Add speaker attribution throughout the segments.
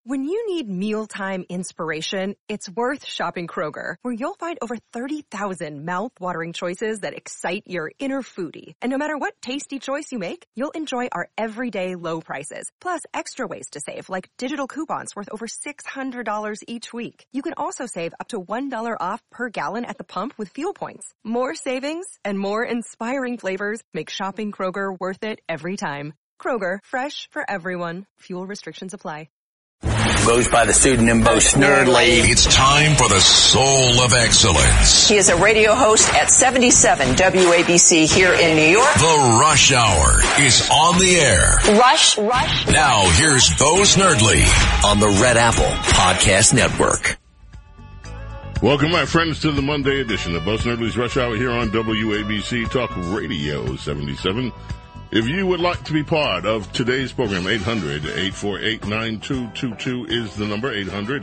Speaker 1: When you need mealtime inspiration, it's worth shopping Kroger, where you'll find over 30,000 mouth-watering choices that excite your inner foodie. And no matter what tasty choice you make, you'll enjoy our everyday low prices, plus extra ways to save, like digital coupons worth over $600 each week. You can also save up to $1 off per gallon at the pump with fuel points. More savings and more inspiring flavors make shopping Kroger worth it every time. Kroger, fresh for everyone. Fuel restrictions apply.
Speaker 2: Goes by the pseudonym Bo Snerdley.
Speaker 3: It's time for the Soul of Excellence.
Speaker 4: He is a radio host at 77 WABC here in New York.
Speaker 3: The Rush Hour is on the air.
Speaker 4: Rush.
Speaker 3: Now here's Bo Snerdley
Speaker 2: On the Red Apple Podcast Network.
Speaker 5: Welcome, my friends, to the Monday edition of Bo Snerdley's Rush Hour here on WABC Talk Radio 77. If you would like to be part of today's program, 800-848-9222 is the number,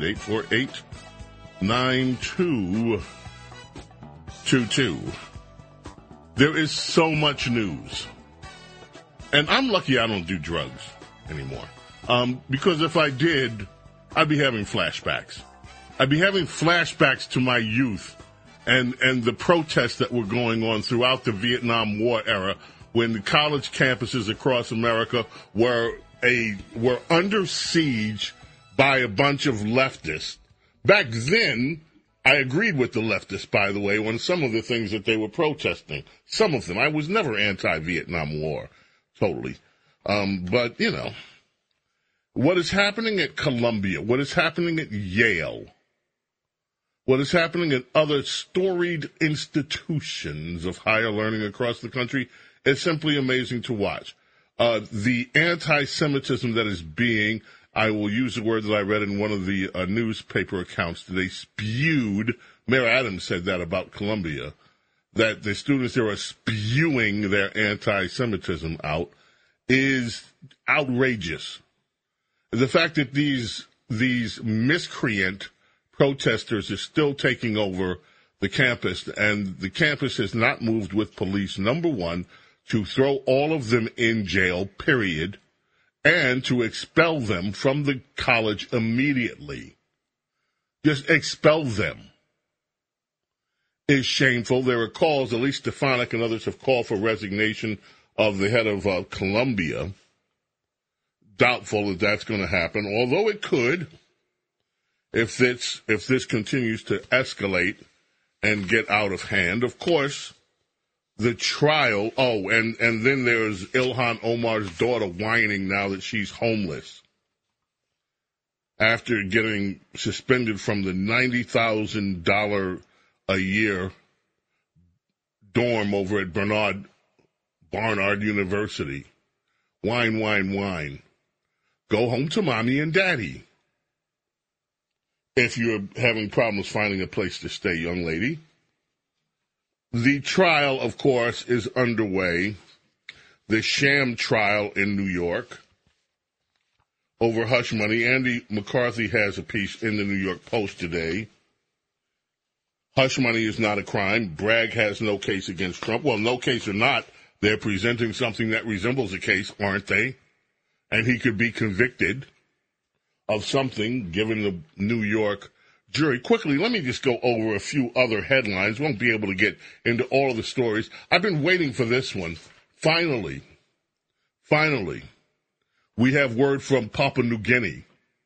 Speaker 5: 800-848-9222. There is so much news. And I'm lucky I don't do drugs anymore. Because if I did, I'd be having flashbacks. I'd be having flashbacks to my youth and the protests that were going on throughout the Vietnam War era, when the college campuses across America were under siege by a bunch of leftists. Back then, I agreed with the leftists, by the way, on some of the things that they were protesting. Some of them. I was never anti-Vietnam War, totally. But, you know, what is happening at Columbia, what is happening at Yale, what is happening at other storied institutions of higher learning across the country, it's simply amazing to watch. The anti-Semitism that is being, I will use the word that I read in one of the newspaper accounts today, spewed. Mayor Adams said that about Columbia, that the students there are spewing their anti-Semitism out, is outrageous. The fact that these miscreant protesters are still taking over the campus, and the campus has not moved with police, number one, to throw all of them in jail, period, and to expel them from the college immediately. Just expel them is shameful. There are calls, at least Stefanik and others have called for resignation of the head of Columbia. Doubtful that that's going to happen, although it could if this continues to escalate and get out of hand. Of course, the trial, and then there's Ilhan Omar's daughter whining now that she's homeless after getting suspended from the $90,000 a year dorm over at Barnard University. Whine. Go home to mommy and daddy. If you're having problems finding a place to stay, young lady. The trial, of course, is underway. The sham trial in New York over hush money. Andy McCarthy has a piece in the New York Post today. Hush money is not a crime. Bragg has no case against Trump. Well, no case or not, they're presenting something that resembles a case, aren't they? And he could be convicted of something, given the New York jury. Quickly, let me just go over a few other headlines. Won't be able to get into all of the stories. I've been waiting for this one. Finally, we have word from Papua New Guinea.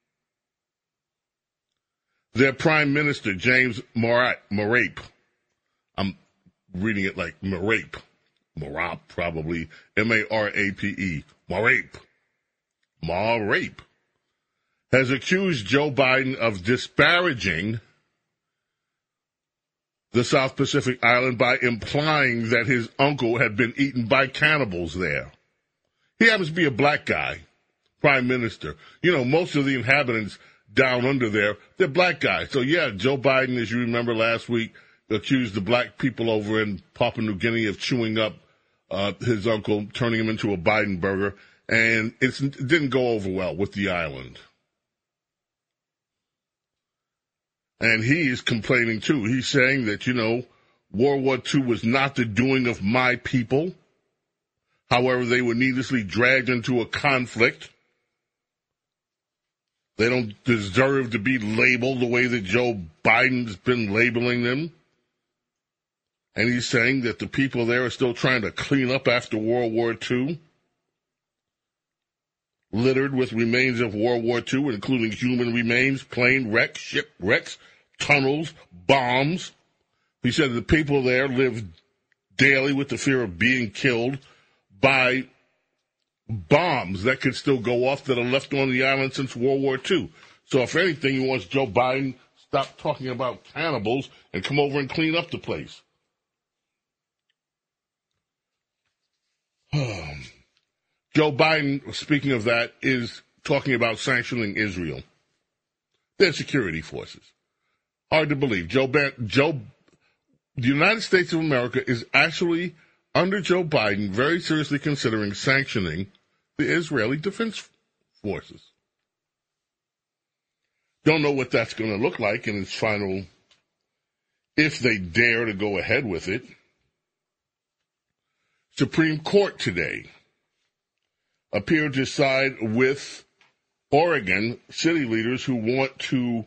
Speaker 5: Their Prime Minister, James Marape, I'm reading it like Marape, probably, M-A-R-A-P-E, Marape, has accused Joe Biden of disparaging the South Pacific island by implying that his uncle had been eaten by cannibals there. He happens to be a black guy, prime minister. You know, most of the inhabitants down under there, they're black guys. So, yeah, Joe Biden, as you remember last week, accused the black people over in Papua New Guinea of chewing up his uncle, turning him into a Biden burger, and it didn't go over well with the island. And he is complaining, too. He's saying that, you know, World War II was not the doing of my people. However, they were needlessly dragged into a conflict. They don't deserve to be labeled the way that Joe Biden's been labeling them. And he's saying that the people there are still trying to clean up after World War II, littered with remains of World War II, including human remains, plane wrecks, shipwrecks, tunnels, bombs. He said the people there live daily with the fear of being killed by bombs that could still go off that are left on the island since World War II. So if anything, he wants Joe Biden to stop talking about cannibals and come over and clean up the place. Joe Biden, speaking of that, is talking about sanctioning Israel, their security forces. Hard to believe. The United States of America is actually, under Joe Biden, very seriously considering sanctioning the Israeli Defense Forces. Don't know what that's going to look like in its final, if they dare to go ahead with it. Supreme Court today appeared to side with Oregon city leaders who want to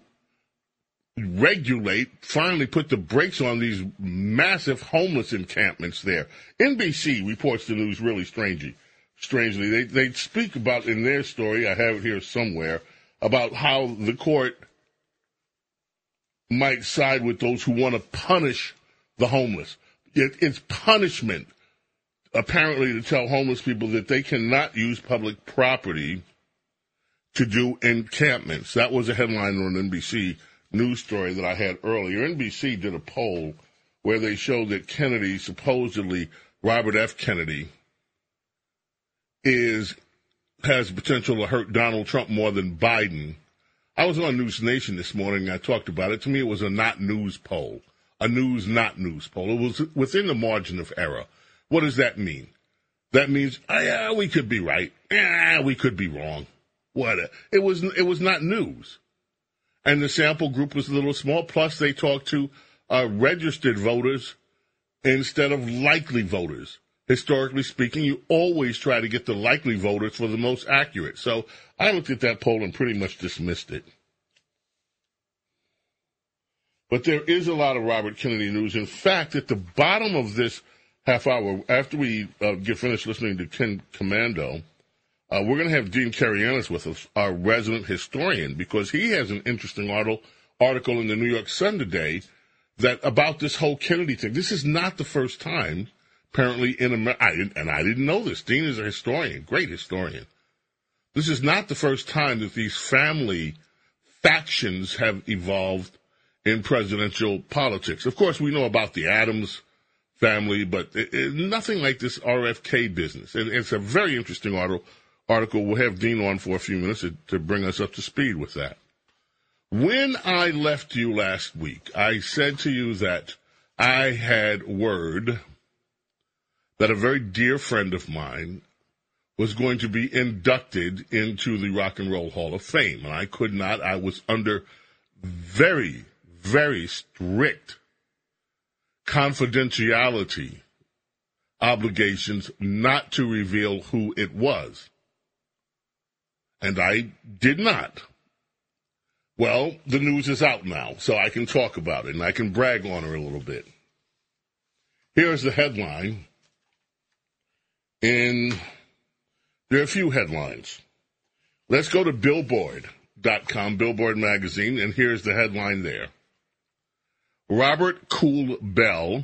Speaker 5: finally put the brakes on these massive homeless encampments there. NBC reports the news really strangely. They speak about in their story, I have it here somewhere, about how the court might side with those who want to punish the homeless. It's punishment, apparently, to tell homeless people that they cannot use public property to do encampments. That was a headline on an NBC news story that I had earlier. NBC did a poll where they showed that Kennedy, supposedly Robert F. Kennedy, has potential to hurt Donald Trump more than Biden. I was on News Nation this morning and I talked about it. To me, it was a not news poll, a news not news poll. It was within the margin of error. What does that mean? That means, yeah, we could be right. Yeah, we could be wrong. It was not news. And the sample group was a little small. Plus, they talked to registered voters instead of likely voters. Historically speaking, you always try to get the likely voters for the most accurate. So I looked at that poll and pretty much dismissed it. But there is a lot of Robert Kennedy news. In fact, at the bottom of this half hour, after we get finished listening to Ken Commando, we're going to have Dean Karayanis with us, our resident historian, because he has an interesting article in the New York Sun today about this whole Kennedy thing. This is not the first time, apparently, in America, and I didn't know this. Dean is a historian, great historian. This is not the first time that these family factions have evolved in presidential politics. Of course, we know about the Adams family, but nothing like this RFK business. And it's a very interesting article. We'll have Dean on for a few minutes to bring us up to speed with that. When I left you last week, I said to you that I had word that a very dear friend of mine was going to be inducted into the Rock and Roll Hall of Fame. And I could not. I was under very, very strict confidentiality obligations not to reveal who it was. And I did not. Well, the news is out now, so I can talk about it, and I can brag on her a little bit. Here's the headline. There are a few headlines. Let's go to Billboard.com, Billboard magazine, and here's the headline there. Robert Cool Bell,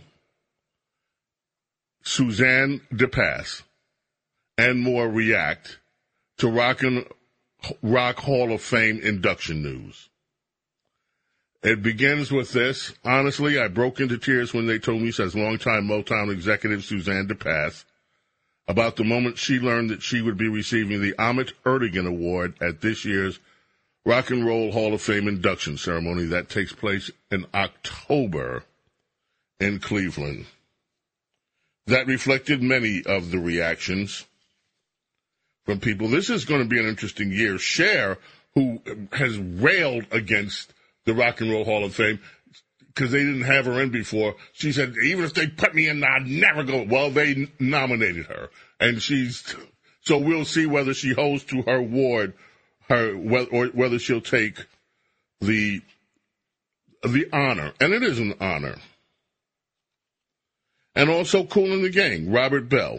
Speaker 5: Suzanne DePass, and more react to Rock Hall of Fame induction news. It begins with this. Honestly, I broke into tears when they told me, says longtime Motown executive Suzanne DePass, about the moment she learned that she would be receiving the Ahmet Ertegun Award at this year's Rock and Roll Hall of Fame induction ceremony that takes place in October in Cleveland. That reflected many of the reactions from people. This is going to be an interesting year. Cher, who has railed against the Rock and Roll Hall of Fame because they didn't have her in before, she said, even if they put me in, I'd never go. Well, they nominated her. And so we'll see whether she holds to her her, or whether she'll take the honor, and it is an honor. And also Kool and the Gang, Robert Bell.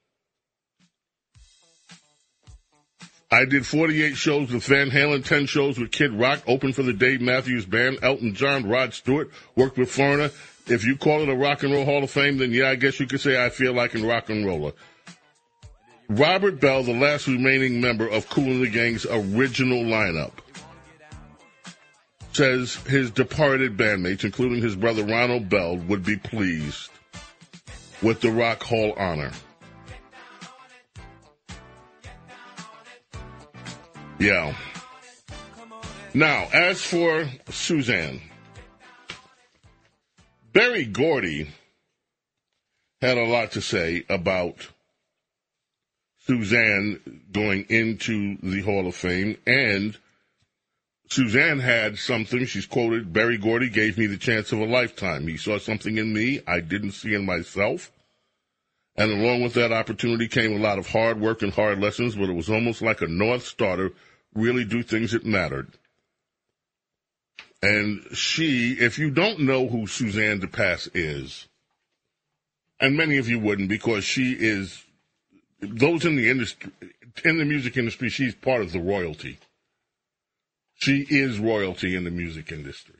Speaker 5: I did 48 shows with Van Halen, 10 shows with Kid Rock, opened for the Dave Matthews Band, Elton John, Rod Stewart, worked with Foreigner. If you call it a Rock and Roll Hall of Fame, then yeah, I guess you could say I feel like a rock and roller. Robert Bell, the last remaining member of Kool and the Gang's original lineup, says his departed bandmates, including his brother Ronald Bell, would be pleased with the Rock Hall honor. Yeah. Now, as for Suzanne, Berry Gordy had a lot to say about Suzanne going into the Hall of Fame, and Suzanne had something, she's quoted, Berry Gordy gave me the chance of a lifetime. He saw something in me I didn't see in myself. And along with that opportunity came a lot of hard work and hard lessons, but it was almost like a North Star to really do things that mattered. And she, if you don't know who Suzanne DePass is, and many of you wouldn't because she is, those in the industry, in the music industry, she's part of the royalty. She is royalty in the music industry.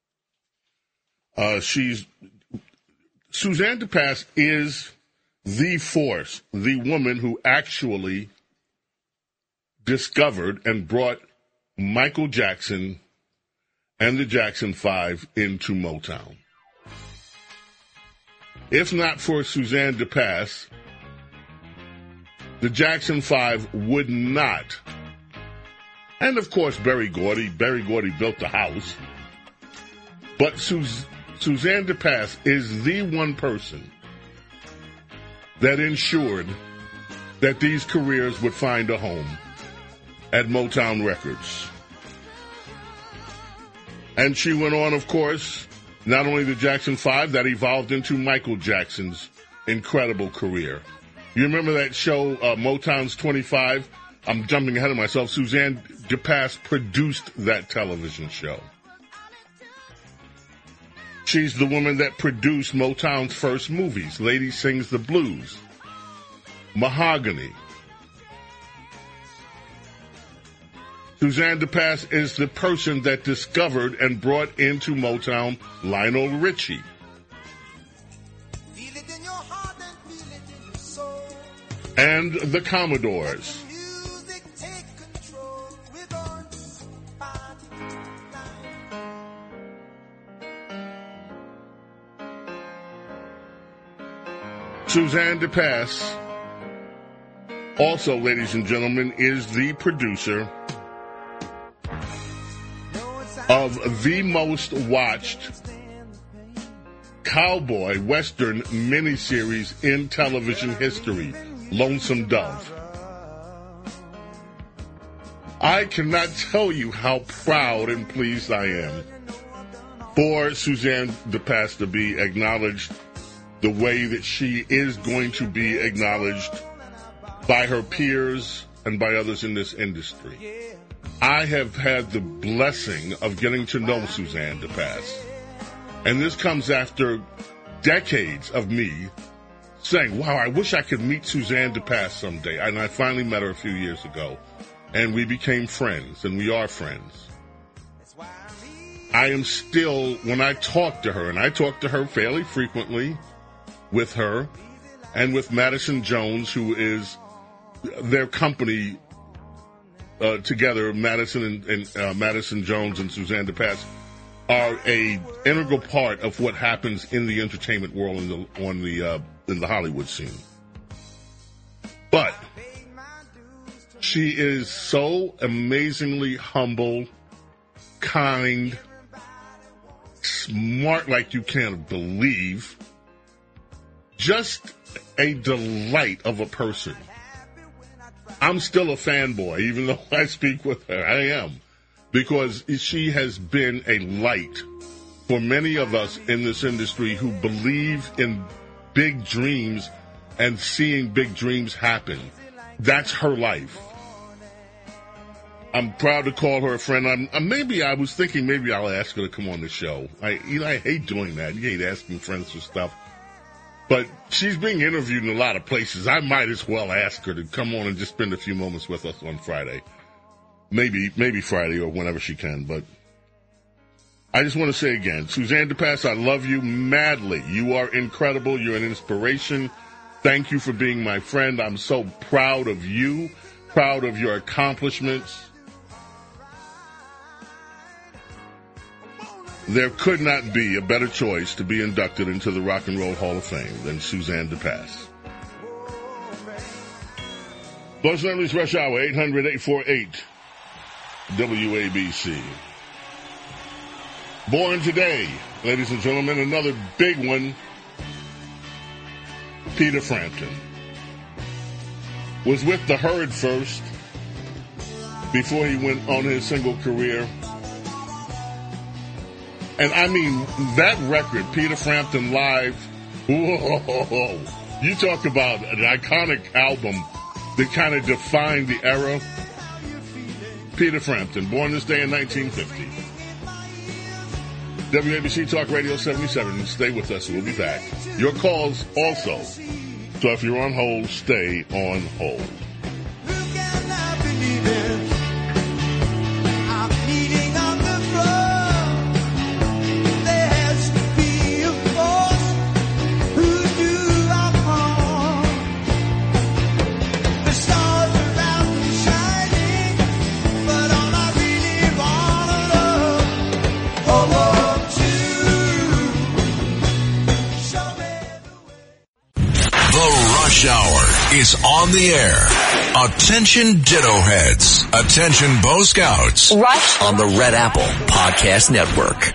Speaker 5: Suzanne DePass is the force, the woman who actually discovered and brought Michael Jackson and the Jackson 5 into Motown. If not for Suzanne DePass, the Jackson 5 would not. And, of course, Berry Gordy built the house. But Suzanne DePass is the one person that ensured that these careers would find a home at Motown Records. And she went on, of course, not only the Jackson 5, that evolved into Michael Jackson's incredible career. You remember that show, Motown's 25? I'm jumping ahead of myself. Suzanne DePass produced that television show. She's the woman that produced Motown's first movies, Lady Sings the Blues, Mahogany. Suzanne DePass is the person that discovered and brought into Motown Lionel Richie. And the Commodores. Suzanne DePass, also, ladies and gentlemen, is the producer of the most watched cowboy western miniseries in television history, Lonesome Dove. I cannot tell you how proud and pleased I am for Suzanne DePass to be acknowledged the way that she is going to be acknowledged by her peers and by others in this industry. I have had the blessing of getting to know Suzanne DePass. And this comes after decades of me saying, wow, I wish I could meet Suzanne DePass someday. And I finally met her a few years ago. And we became friends, and we are friends. I am still, when I talk to her, and I talk to her fairly frequently with her, and with Madison Jones, who is their company together, Madison and Madison Jones and Suzanne DePass are a integral part of what happens in the entertainment world in the Hollywood scene. But she is so amazingly humble, kind, smart like you can't believe, just a delight of a person. I'm still a fanboy, even though I speak with her. I am. Because she has been a light for many of us in this industry who believe in big dreams and seeing big dreams happen. That's her life. I'm proud to call her a friend. Maybe I was thinking maybe I'll ask her to come on the show. I hate doing that. You hate asking friends for stuff. But she's being interviewed in a lot of places. I might as well ask her to come on and just spend a few moments with us on Friday. Maybe Friday or whenever she can. But I just want to say again, Suzanne DePass, I love you madly. You are incredible. You're an inspiration. Thank you for being my friend. I'm so proud of you, proud of your accomplishments. There could not be a better choice to be inducted into the Rock and Roll Hall of Fame than Suzanne DePass. Buzz Nerdly's Rush Hour, 800-848-WABC. Born today, ladies and gentlemen, another big one, Peter Frampton. Was with the Herd first, before he went on his single career. And I mean, that record, Peter Frampton Live, whoa, you talk about an iconic album that kind of defined the era. Peter Frampton, born this day in 1950. WABC Talk Radio 77. Stay with us. We'll be back. Your calls also. So if you're on hold, stay on hold.
Speaker 3: Hour is on the air. Attention Ditto Heads. Attention Bo Scouts.
Speaker 2: Rush on the Red Apple Podcast Network.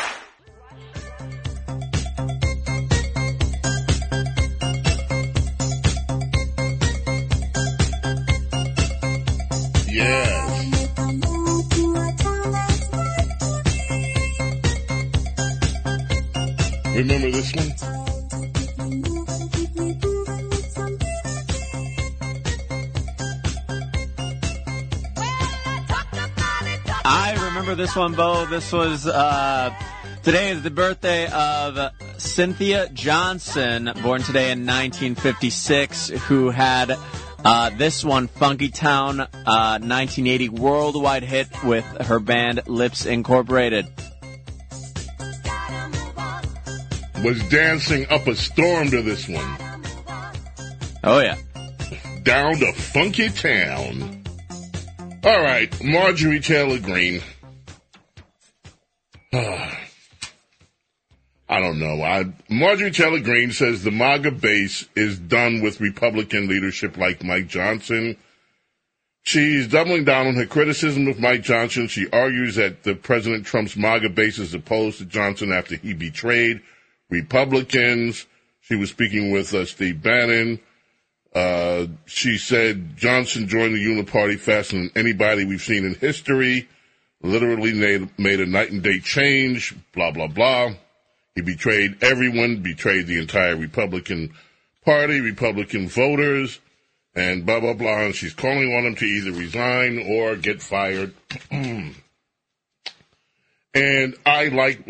Speaker 5: Yes. Remember this one?
Speaker 6: I remember this one, Bo. This was, today is the birthday of Cynthia Johnson, born today in 1956, who had, this one, Funky Town, 1980 worldwide hit with her band Lips Incorporated.
Speaker 5: Was dancing up a storm to this one.
Speaker 6: Oh, yeah.
Speaker 5: Down to Funky Town. All right, Marjorie Taylor Greene. I don't know. Marjorie Taylor Greene says the MAGA base is done with Republican leadership like Mike Johnson. She's doubling down on her criticism of Mike Johnson. She argues that the President Trump's MAGA base is opposed to Johnson after he betrayed Republicans. She was speaking with Steve Bannon. She said Johnson joined the Uniparty faster than anybody we've seen in history. Literally made a night and day change, blah, blah, blah. He betrayed everyone, betrayed the entire Republican Party, Republican voters, and blah, blah, blah. And she's calling on him to either resign or get fired. And I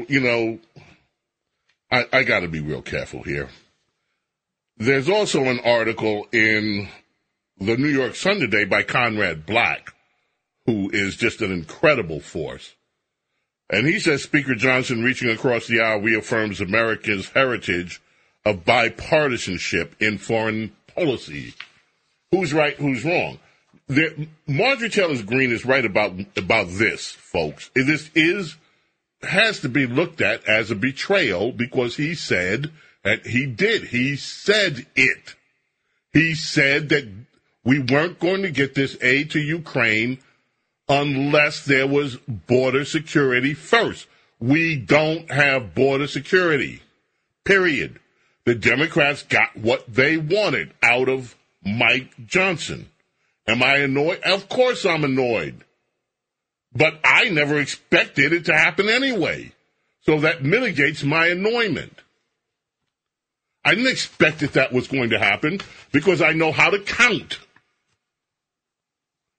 Speaker 5: got to be real careful here. There's also an article in the New York Sun today by Conrad Black, who is just an incredible force. And he says Speaker Johnson, reaching across the aisle, reaffirms America's heritage of bipartisanship in foreign policy. Who's right, who's wrong? Marjorie Taylor Greene is right about this, folks. This has to be looked at as a betrayal because he said that he did. He said it. He said that we weren't going to get this aid to Ukraine unless there was border security first. We don't have border security, period. The Democrats got what they wanted out of Mike Johnson. Am I annoyed? Of course I'm annoyed. But I never expected it to happen anyway. So that mitigates my annoyment. I didn't expect that was going to happen because I know how to count.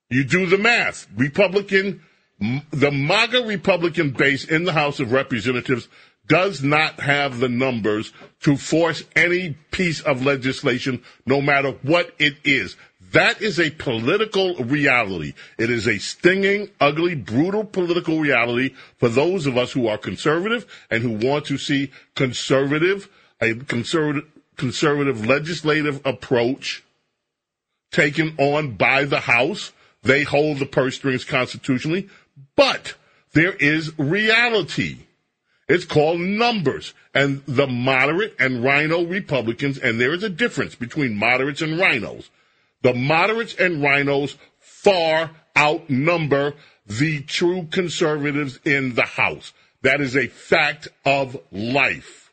Speaker 5: You do the math. The MAGA Republican base in the House of Representatives does not have the numbers to force any piece of legislation, no matter what it is. That is a political reality. It is a stinging, ugly, brutal political reality for those of us who are conservative and who want to see a conservative legislative approach taken on by the House. They hold the purse strings constitutionally, but there is reality. It's called numbers. And the moderate and rhino Republicans, and there is a difference between moderates and rhinos. The moderates and rhinos far outnumber the true conservatives in the House. That is a fact of life.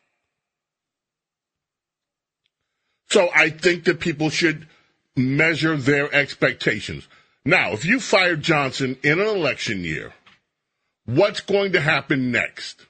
Speaker 5: So I think that people should measure their expectations. Now, if you fire Johnson in an election year, what's going to happen next?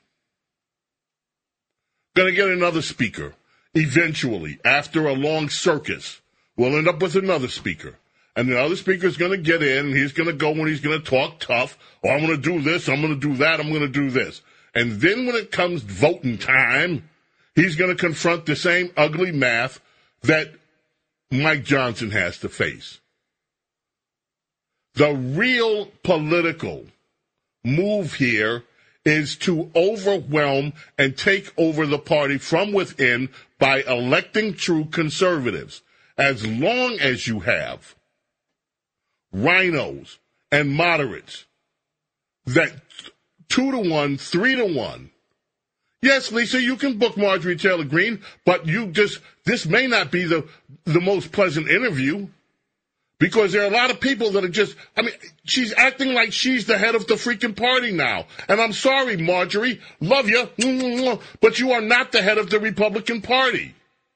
Speaker 5: Going to get another speaker. Eventually, after a long circus, we'll end up with another speaker. And the other speaker is going to get in, and he's going to go and he's going to talk tough. Oh, I'm going to do this, I'm going to do that, I'm going to do this. And then when it comes voting time, he's going to confront the same ugly math that Mike Johnson has to face. The real political move here is to overwhelm and take over the party from within by electing true conservatives. As long as you have rhinos and moderates that 2-1, 3-1. Yes, Lisa, you can book Marjorie Taylor Greene, but this may not be the most pleasant interview. Because there are a lot of people that are she's acting like she's the head of the freaking party now. And I'm sorry, Marjorie, love you, but you are not the head of the Republican Party.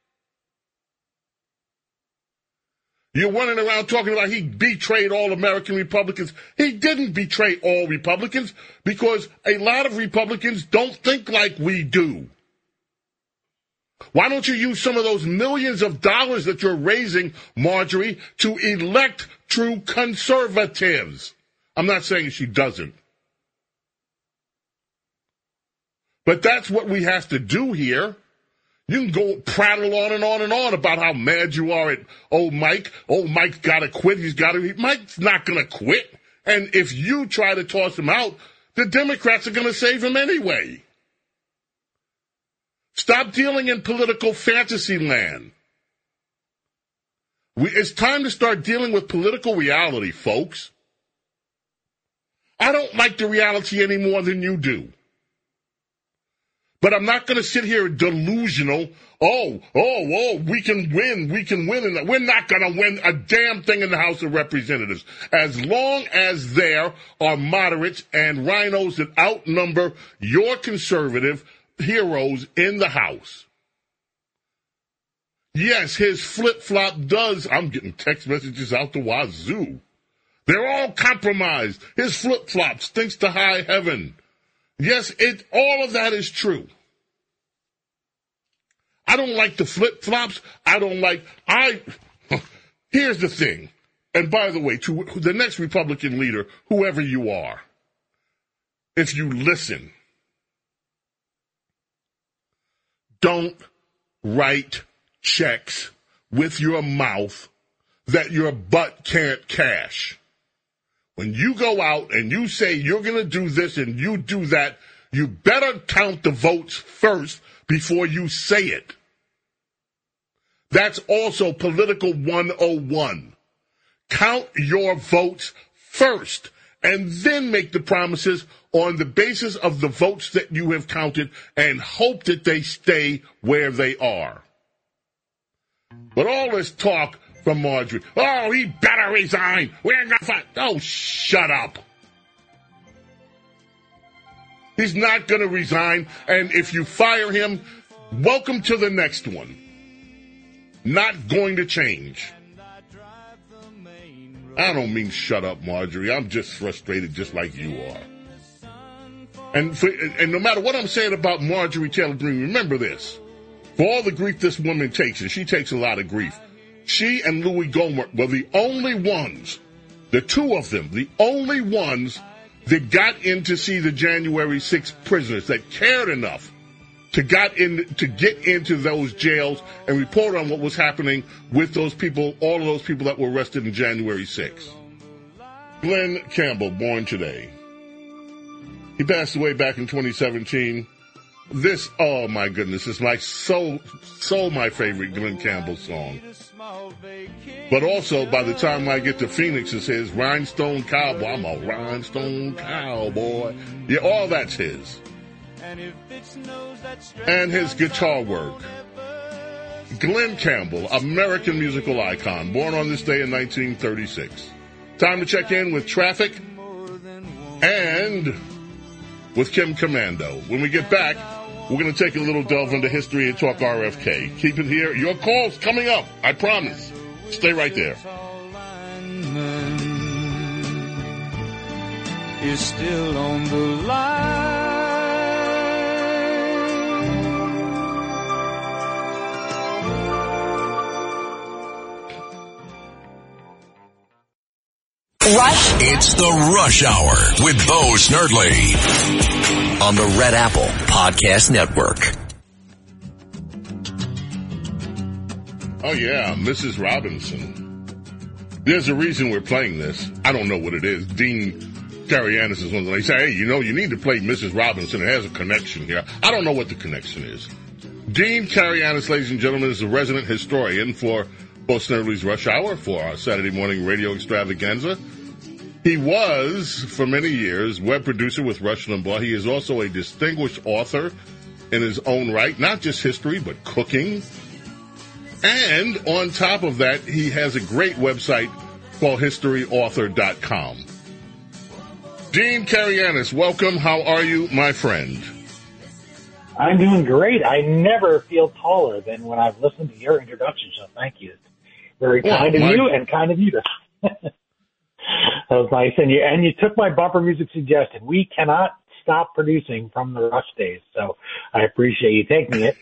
Speaker 5: You're running around talking about he betrayed all American Republicans. He didn't betray all Republicans because a lot of Republicans don't think like we do. Why don't you use some of those millions of dollars that you're raising, Marjorie, to elect true conservatives? I'm not saying she doesn't. But that's what we have to do here. You can go prattle on and on and on about how mad you are at old Mike. Oh, Mike's got to quit. Mike's not going to quit. And if you try to toss him out, the Democrats are going to save him anyway. Stop dealing in political fantasy land. It's time to start dealing with political reality, folks. I don't like the reality any more than you do. But I'm not going to sit here delusional. Oh, we can win. And we're not going to win a damn thing in the House of Representatives. As long as there are moderates and rhinos that outnumber your conservative heroes in the House. Yes, his flip-flop does. I'm getting text messages out the wazoo. They're all compromised. His flip-flop stinks to high heaven. Yes, all of that is true. I don't like the flip-flops. Here's the thing. And by the way, to the next Republican leader, whoever you are, if you listen, don't write checks with your mouth that your butt can't cash. When you go out and you say you're going to do this and you do that, you better count the votes first before you say it. That's also political 101. Count your votes first and then make the promises on the basis of the votes that you have counted and hope that they stay where they are. But all this talk from Marjorie, oh, he better resign. We're going to fight. Oh, shut up. He's not going to resign, and if you fire him, welcome to the next one. Not going to change. I don't mean shut up, Marjorie. I'm just frustrated just like you are. And no matter what I'm saying about Marjorie Taylor Greene, remember this. For all the grief this woman takes, and she takes a lot of grief, she and Louis Gohmert were the only ones The two of them, the only ones that got in to see the January 6th prisoners, that cared enough to get into those jails and report on what was happening with those people, all of those people that were arrested in January 6th. Glenn Campbell, born today. He passed away back in 2017. This, oh my goodness, is my so my favorite Glenn Campbell song. But also, by the time I get to Phoenix, it's his Rhinestone Cowboy. I'm a Rhinestone Cowboy. Yeah, all that's his. And his guitar work. Glenn Campbell, American musical icon, born on this day in 1936. Time to check in with traffic and with Kim Commando. When we get back, we're going to take a little delve into history and talk RFK. Keep it here. Your call's coming up. I promise. Stay right there.
Speaker 7: Is still on the line.
Speaker 3: Rush. It's the Rush Hour with Bo Snerdley
Speaker 2: on the Red Apple Podcast Network.
Speaker 5: Oh yeah, Mrs. Robinson. There's a reason we're playing this. I don't know what it is. Dean Karayanis is one of them. They say, hey, you need to play Mrs. Robinson. It has a connection here. I don't know what the connection is. Dean Karayanis, ladies and gentlemen, is a resident historian for Bo Snerdley's Rush Hour, for our Saturday morning radio extravaganza. He was, for many years, web producer with Rush Limbaugh. He is also a distinguished author in his own right, not just history, but cooking. And on top of that, he has a great website called historyauthor.com. Dean Karayanis, welcome. How are you, my friend?
Speaker 8: I'm doing great. I never feel taller than when I've listened to your introduction, so thank you. Very kind of you and kind of you. That was nice. And you took my bumper music suggestion. We cannot stop producing from the Rush days, so I appreciate you taking it.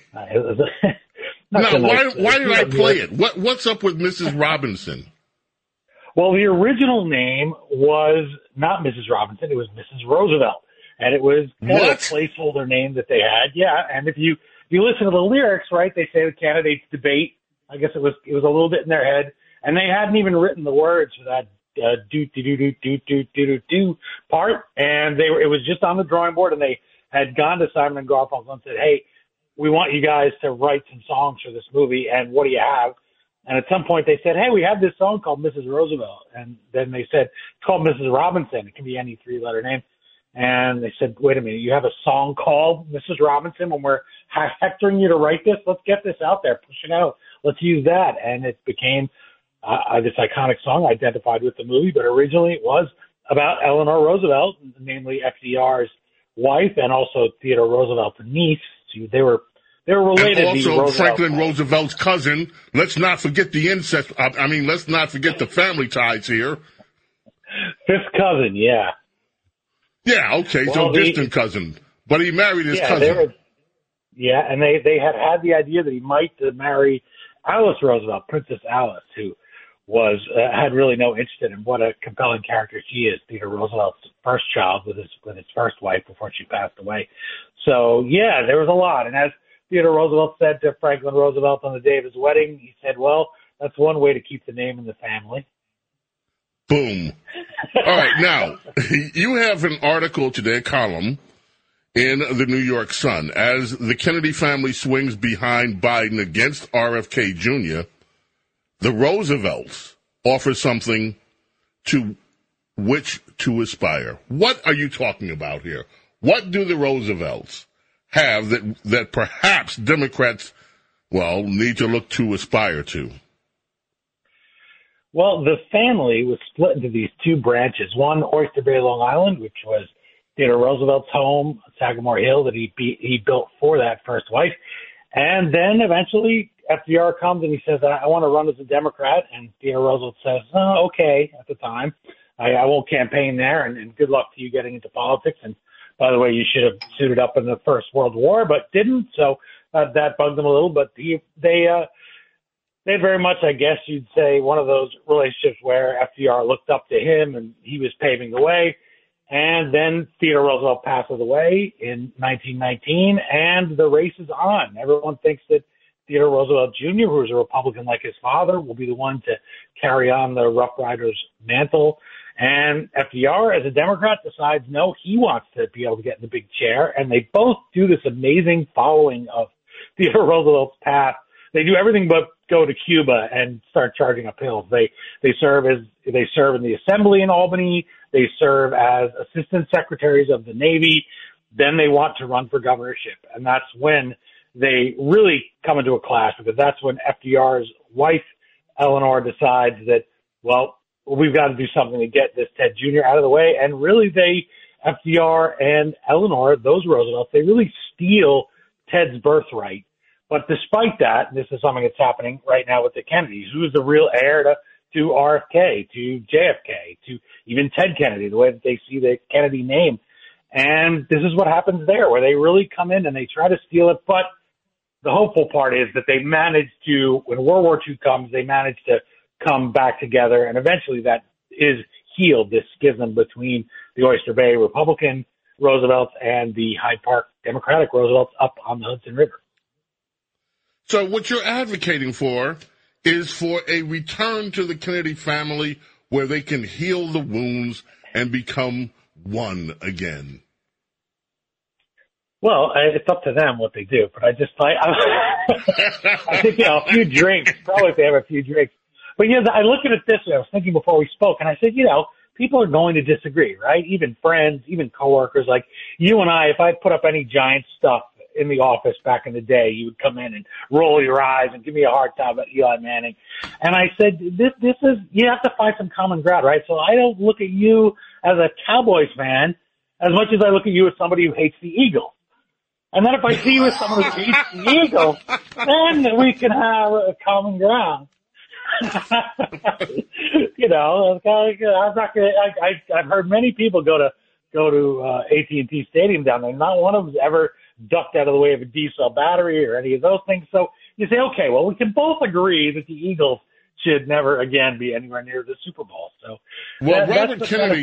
Speaker 5: Now, why did I play it? What's up with Mrs. Robinson?
Speaker 8: Well, the original name was not Mrs. Robinson. It was Mrs. Roosevelt. And it was kind of a placeholder name that they had. Yeah, and if you listen to the lyrics, right, they say the candidates debate. I guess it was a little bit in their head. And they hadn't even written the words for that do part. And it was just on the drawing board, and they had gone to Simon & Garfunkel and said, hey, we want you guys to write some songs for this movie, and what do you have? And at some point they said, hey, we have this song called Mrs. Roosevelt. And then they said, it's called Mrs. Robinson. It can be any three-letter name. And they said, wait a minute, you have a song called Mrs. Robinson when we're hectoring you to write this? Let's get this out there, push it out. Let's use that. And it became this iconic song identified with the movie, but originally it was about Eleanor Roosevelt, namely FDR's wife, and also Theodore Roosevelt's niece. So they were related.
Speaker 5: And also Franklin Roosevelt's cousin. Let's not forget the incest. Let's not forget the family ties here.
Speaker 8: Fifth cousin, yeah.
Speaker 5: Yeah, okay, well, so distant cousin. But he married his cousin.
Speaker 8: And they had the idea that he might marry Alice Roosevelt, Princess Alice, who had really no interest in what a compelling character she is. Theodore Roosevelt's first child with his first wife before she passed away. So, yeah, there was a lot. And as Theodore Roosevelt said to Franklin Roosevelt on the day of his wedding, he said, well, that's one way to keep the name in the family.
Speaker 5: Boom. All right, now, you have an article today, a column, in the New York Sun. As the Kennedy family swings behind Biden against RFK Jr., the Roosevelts offer something to which to aspire. What are you talking about here? What do the Roosevelts have that perhaps Democrats, need to look to aspire to?
Speaker 8: Well, the family was split into these two branches. One, Oyster Bay, Long Island, which was Theodore Roosevelt's home, Sagamore Hill, that he built for that first wife. And then eventually FDR comes and he says, I want to run as a Democrat. And Theodore Roosevelt says, oh, okay, at the time. I won't campaign there, and good luck to you getting into politics. And by the way, you should have suited up in the First World War, but didn't. So that bugged them a little. But they they very much, I guess you'd say, one of those relationships where FDR looked up to him and he was paving the way. And then Theodore Roosevelt passes away in 1919, and the race is on. Everyone thinks that Theodore Roosevelt Jr., who's a Republican like his father, will be the one to carry on the Rough Riders mantle. And FDR, as a Democrat, decides, no, he wants to be able to get in the big chair. And they both do this amazing following of Theodore Roosevelt's path. They do everything but go to Cuba and start charging up hills. They serve in the assembly in Albany. They serve as assistant secretaries of the Navy. Then they want to run for governorship. And that's when they really come into a clash, because that's when FDR's wife, Eleanor, decides that, well, we've got to do something to get this Ted Jr. out of the way. And really FDR and Eleanor, those Roosevelts, they really steal Ted's birthright. But despite that, this is something that's happening right now with the Kennedys. Who's the real heir to RFK, to JFK, to even Ted Kennedy, the way that they see the Kennedy name. And this is what happens there, where they really come in and they try to steal it. But the hopeful part is that they manage to, when World War II comes, they manage to come back together. And eventually that is healed, this schism between the Oyster Bay Republican Roosevelts and the Hyde Park Democratic Roosevelts up on the Hudson River.
Speaker 5: So what you're advocating for is for a return to the Kennedy family where they can heal the wounds and become one again.
Speaker 8: Well, it's up to them what they do, but I think, a few drinks, probably if they have a few drinks. But I look at it this way. I was thinking before we spoke, and I said, people are going to disagree, right? Even friends, even coworkers, like you and I, if I put up any giant stuff in the office back in the day, you would come in and roll your eyes and give me a hard time about Eli Manning. And I said, this is, you have to find some common ground, right? So I don't look at you as a Cowboys fan as much as I look at you as somebody who hates the Eagles. And then if I see you as someone who hates the Eagles, then we can have a common ground. I'm not gonna, I've heard many people go to AT&T Stadium down there. Not one of them's ever ducked out of the way of a D-cell battery or any of those things. So you say, okay, well, we can both agree that the Eagles should never again be anywhere near the Super Bowl. So,
Speaker 5: well, Robert Kennedy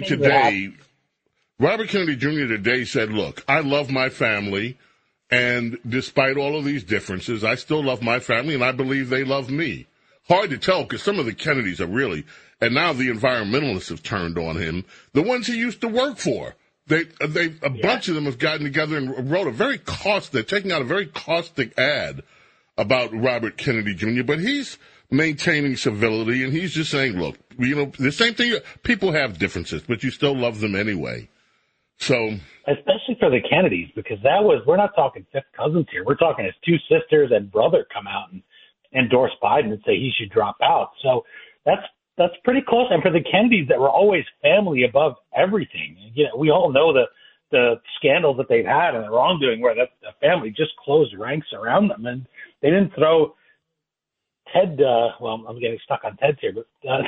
Speaker 5: Jr. today said, look, I love my family, and despite all of these differences, I still love my family, and I believe they love me. Hard to tell, because some of the Kennedys are really, and now the environmentalists have turned on him, the ones he used to work for. A bunch of them have gotten together and wrote they're taking out a very caustic ad about Robert Kennedy Jr., but he's maintaining civility, and he's just saying, look, the same thing, people have differences, but you still love them anyway. So,
Speaker 8: especially for the Kennedys, because we're not talking fifth cousins here. We're talking his two sisters and brother come out and endorse Biden and say he should drop out. So that's pretty close. And for the Kennedys that were always family above everything, we all know the scandals that they've had and the wrongdoing where the family just closed ranks around them. And they didn't throw Ted, I'm getting stuck on Ted's here, but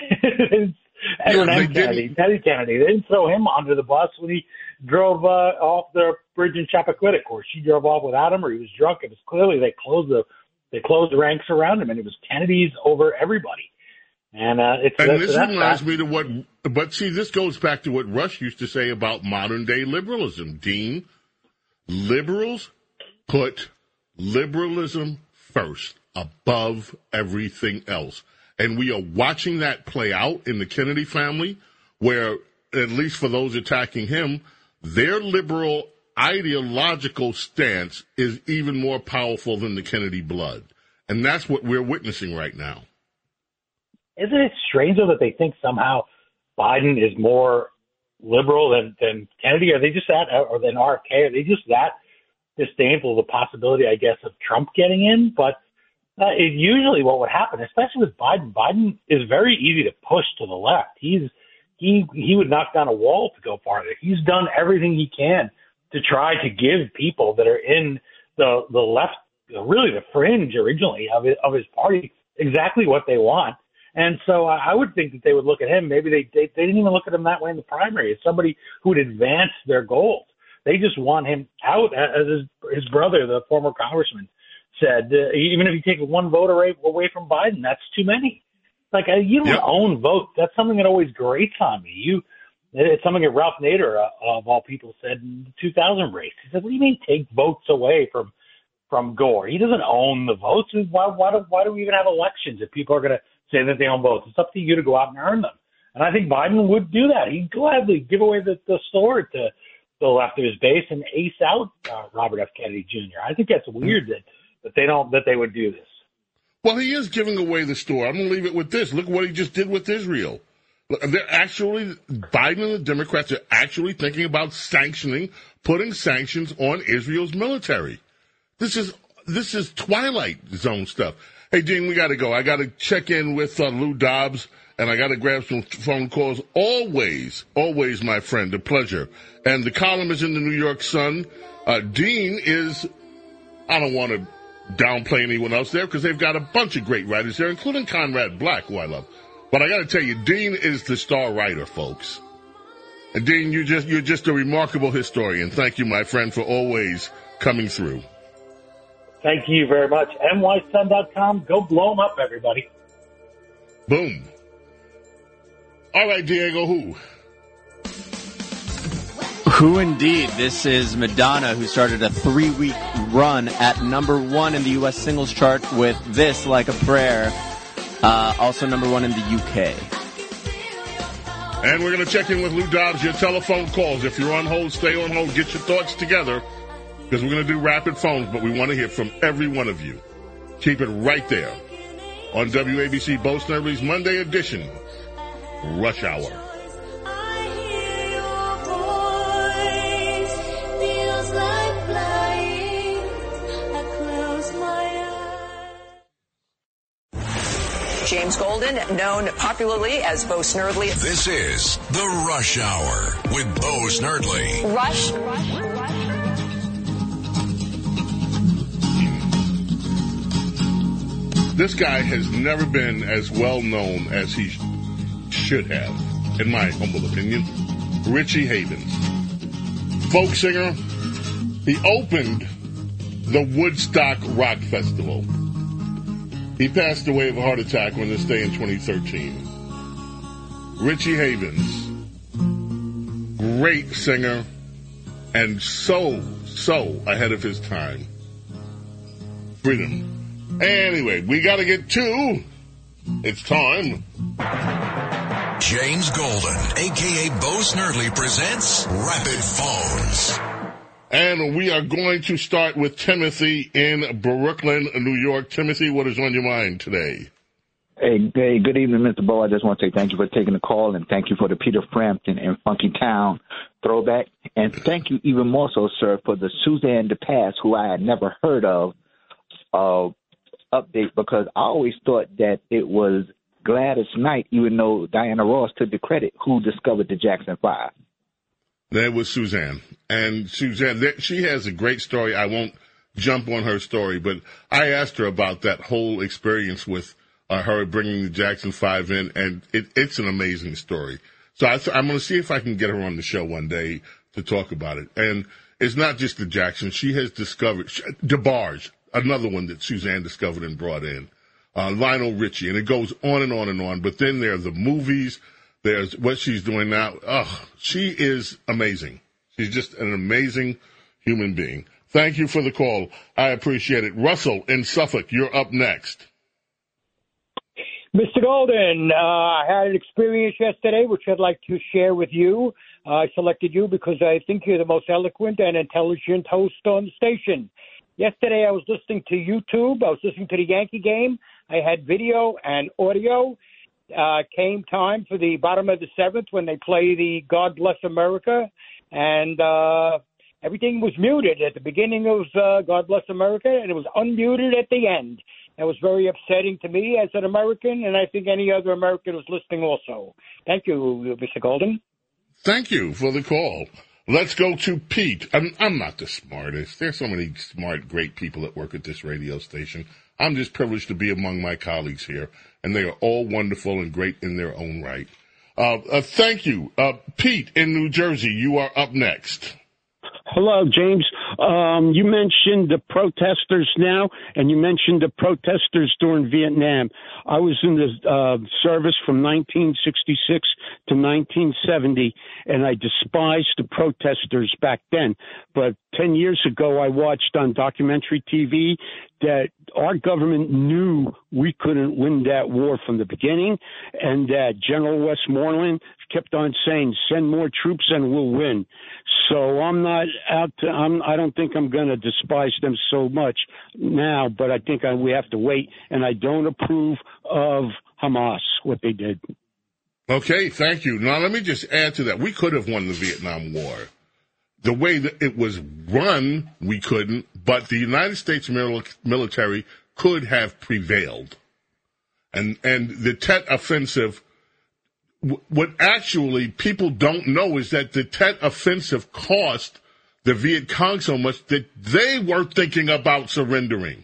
Speaker 8: Edward M. Kennedy, Teddy Kennedy, they didn't throw him under the bus when he drove off the bridge in Chappaquiddick, or she drove off without him, or he was drunk. It was clearly they closed the ranks around him, and it was Kennedys over everybody. And
Speaker 5: this reminds me to this goes back to what Rush used to say about modern day liberalism. Dean, liberals put liberalism first, above everything else. And we are watching that play out in the Kennedy family, where, at least for those attacking him, their liberal ideological stance is even more powerful than the Kennedy blood. And that's what we're witnessing right now.
Speaker 8: Isn't it strange, though, that they think somehow Biden is more liberal than Kennedy? Are they just that, or than RFK? Are they just that disdainful of the possibility, I guess, of Trump getting in? But usually what would happen, especially with Biden is very easy to push to the left. He would knock down a wall to go farther. He's done everything he can to try to give people that are in the left, really the fringe originally of his party, exactly what they want. And so I would think that they would look at him. Maybe they didn't even look at him that way in the primary, as somebody who would advance their goals. They just want him out, as his brother, the former congressman, said, even if you take one vote away from Biden, that's too many. Like, you don't own votes. That's something that always grates on me. It's something that Ralph Nader, of all people, said in the 2000 race. He said, what do you mean take votes away from Gore? He doesn't own the votes. Why do we even have elections if people are going to say that they own votes? It's up to you to go out and earn them. And I think Biden would do that. He'd gladly give away the sword to the left of his base and ace out Robert F. Kennedy Jr. I think that's weird that they would do this.
Speaker 5: Well, he is giving away the store. I'm going to leave it with this. Look what he just did with Israel. Biden and the Democrats are actually thinking about putting sanctions on Israel's military. This is Twilight Zone stuff. Hey, Dean, we got to go. I got to check in with Lou Dobbs, and I got to grab some phone calls. Always, my friend, a pleasure. And the column is in the New York Sun. Dean is, I don't want to downplay anyone else there because they've got a bunch of great writers there, including Conrad Black, who I love. But I got to tell you, Dean is the star writer, folks. And Dean, you're just a remarkable historian. Thank you, my friend, for always coming through.
Speaker 8: Thank you very much. NYSun.com. Go blow them up, everybody.
Speaker 5: Boom. All right, Diego, who?
Speaker 6: Who indeed? This is Madonna, who started a 3-week run at #1 in the U.S. singles chart with This Like a Prayer. Also #1 in the UK.
Speaker 5: And we're going to check in with Lou Dobbs, your telephone calls. If you're on hold, stay on hold. Get your thoughts together because we're going to do rapid phones, but we want to hear from every one of you. Keep it right there on WABC Bo Snerdley's Monday edition, Rush Hour.
Speaker 4: James Golden, known popularly as Bo Snerdley.
Speaker 3: This is The Rush Hour with Bo Snerdley.
Speaker 4: Rush.
Speaker 5: This guy has never been as well known as he should have, in my humble opinion. Richie Havens. Folk singer. He opened the Woodstock Rock Festival. He passed away of a heart attack on this day in 2013. Richie Havens, great singer, and so ahead of his time. Freedom. Anyway, we got to get to. It's time.
Speaker 3: James Golden, a.k.a. Bo Snerdley, presents Rapid Phones.
Speaker 5: And we are going to start with Timothy in Brooklyn, New York. Timothy, what is on your mind today?
Speaker 9: Hey, good evening, Mr. Bo. I just want to say thank you for taking the call, and thank you for the Peter Frampton and Funky Town throwback. And thank you even more so, sir, for the Suzanne DePass, who I had never heard of, update, because I always thought that it was Gladys Knight, even though Diana Ross took the credit, who discovered the Jackson 5.
Speaker 5: That was Suzanne. And Suzanne, she has a great story. I won't jump on her story, but I asked her about that whole experience with her bringing the Jackson 5 in, and it's an amazing story. So I'm going to see if I can get her on the show one day to talk about it. And it's not just the Jackson. She has discovered DeBarge, another one that Suzanne discovered and brought in, Lionel Richie, and it goes on and on and on. But then there are the movies. There's what she's doing now. She is amazing. She's just an amazing human being. Thank you for the call. I appreciate it. Russell in Suffolk, you're up next.
Speaker 10: Mr. Golden, I had an experience yesterday which I'd like to share with you. I selected you because I think you're the most eloquent and intelligent host on the station. Yesterday I was listening to YouTube. I was listening to the Yankee game. I had video and audio. Came time for the bottom of the seventh when they play the God Bless America, and everything was muted at the beginning of God Bless America, and it was unmuted at the end. That was very upsetting to me as an American, and I think any other American who's listening also. Thank you, Mr. Golden.
Speaker 5: Thank you for the call. Let's go to Pete. I'm not the smartest. There's so many smart, great people that work at this radio station. I'm just privileged to be among my colleagues here, and they are all wonderful and great in their own right. Thank you. Pete in New Jersey, you are up next.
Speaker 11: Hello, James. You mentioned the protesters now, and you mentioned the protesters during Vietnam. I was in the service from 1966 to 1970, and I despised the protesters back then. But 10 years ago, I watched on documentary TV that our government knew we couldn't win that war from the beginning, and that General Westmoreland kept on saying, send more troops and we'll win. So I'm not out to, I don't think I'm going to despise them so much now, but I think we have to wait, and I don't approve of Hamas, what they did.
Speaker 5: Okay, thank you. Now, let me just add to that. We could have won the Vietnam War. The way that it was run, we couldn't, but the United States military could have prevailed. And the Tet Offensive, what actually people don't know is that the Tet Offensive cost the Viet Cong so much that they were thinking about surrendering.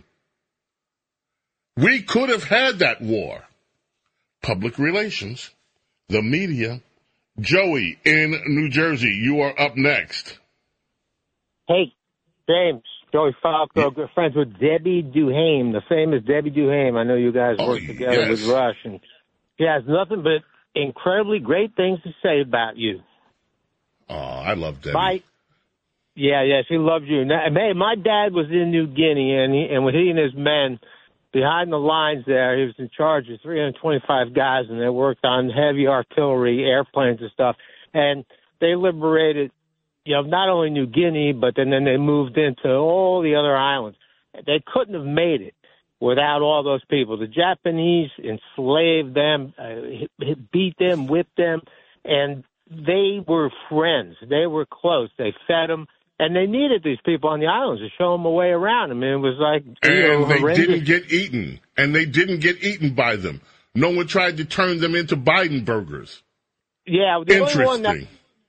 Speaker 5: We could have had that war. Public relations, the media. Joey in New Jersey, you are up next.
Speaker 12: Hey, James, Joey Falco, good friends with Debbie Duhame, the famous Debbie Duhame. I know you guys work together with Rush, and she has nothing but incredibly great things to say about you.
Speaker 5: Oh, I love Debbie.
Speaker 12: Yeah, she loves you. Now, my dad was in New Guinea, and with he and his men behind the lines there, he was in charge of 325 guys, and they worked on heavy artillery, airplanes and stuff, and they liberated, not only New Guinea, but then they moved into all the other islands. They couldn't have made it without all those people. The Japanese enslaved them, beat them, whipped them, and they were friends. They were close. They fed them, and they needed these people on the islands to show them a way around. I mean, it was like,
Speaker 5: and they
Speaker 12: horrendous.
Speaker 5: didn't get eaten, and they didn't get eaten by them. No one tried to turn them into Biden burgers.
Speaker 12: Yeah, the
Speaker 5: interesting.
Speaker 12: only one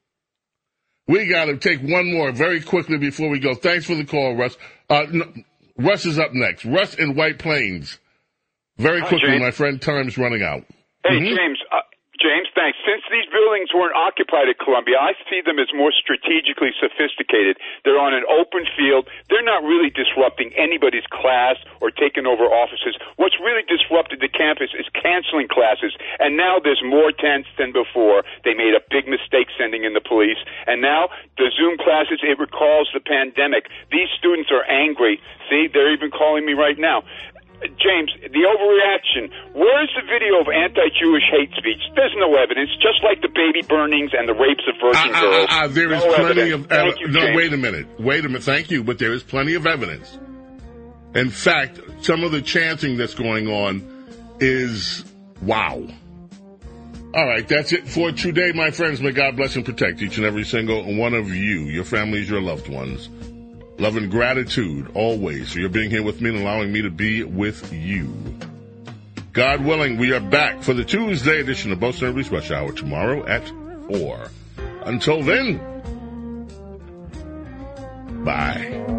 Speaker 5: We got to take one more very quickly before we go. Thanks for the call, Russ. Russ is up next. Russ in White Plains. Very quickly, my friend. Time's running out.
Speaker 13: Hey, James, thanks. Since these buildings weren't occupied at Columbia, I see them as more strategically sophisticated. They're on an open field. They're not really disrupting anybody's class or taking over offices. What's really disrupted the campus is canceling classes, and now there's more tents than before. They made a big mistake sending in the police, and now the Zoom classes, it recalls the pandemic. These students are angry. See, they're even calling me right now. James, the overreaction. Where's the video of anti-Jewish hate speech? There's no evidence, just like the baby burnings and the rapes of virgin girls.
Speaker 5: There is plenty of evidence. No, wait a minute. Thank you, but there is plenty of evidence. In fact, some of the chanting that's going on is wow. All right, that's it for today, my friends. May God bless and protect each and every single one of you, your families, your loved ones. Love and gratitude always for your being here with me and allowing me to be with you. God willing, we are back for the Tuesday edition of Bo Snerdly's Rush Hour tomorrow at 4. Until then, bye.